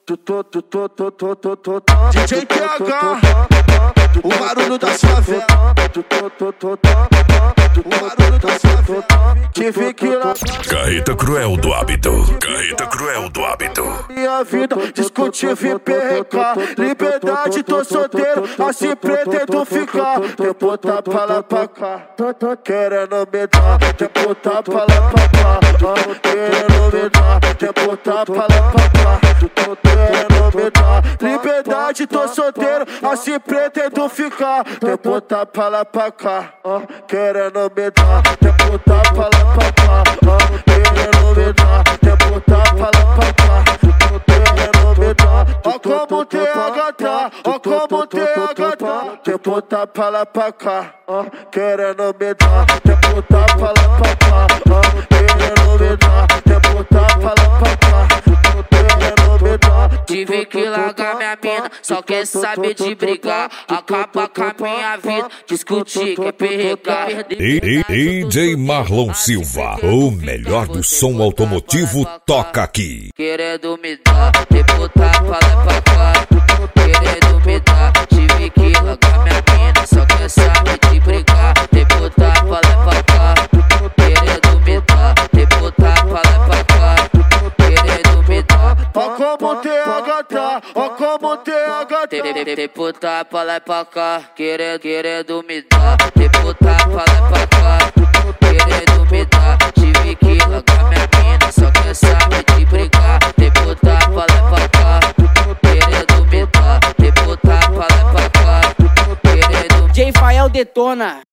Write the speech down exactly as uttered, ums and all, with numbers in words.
D J T H, o barulho da favela. O barulho da favela. Que fique lá. Carreta cruel do hábito. Carreta cruel do hábito. Minha vida, discutir V P R K. Liberdade, tô solteiro, assim pretendo ficar. Tem puta pra lá pra cá, querendo me dar. Tem puta pra lá pra cá, querendo me dar. Tem puta pra lá pra cá, querendo me dar. Liberdade, tô solteiro, assim pretendo ficar. Tem puta pra lá pra cá, querendo me dar. Tem puta pra lá pra cá, querendo me dar. Tem puta pra lá pra cá, querendo me dar. Ó como T H tá, ó como T H tá. Tem puta pra lá pra cá, querendo me dar. Tem puta pra lá pra cá, querendo me dar. Tem puta pra lá pra cá, querendo me dar. Tive que largar minha mina, só quer saber de brigar. Acaba com a minha vida, discutir, quer perrecar. D J Marlon Silva, o melhor do som automotivo, toca aqui. Querendo me dar, deputar pra lá pra cá. Querendo me dar, tive que largar minha mina, só quer saber de brigar. Deputar pra lá pra cá. Querendo me dar, deputar pra lá pra cá. Querendo me dar. Ó como T H tá, ó como T H tá. Deputar pra lá pra cá, querendo, querendo me dar. Deputar pra lá pra cá, querendo me dar. Tive que largar minha mina, só quer saber de brigar. Deputar pra lá pra cá, querendo me dar. Deputar pra lá pra cá, querendo. J Fael detona.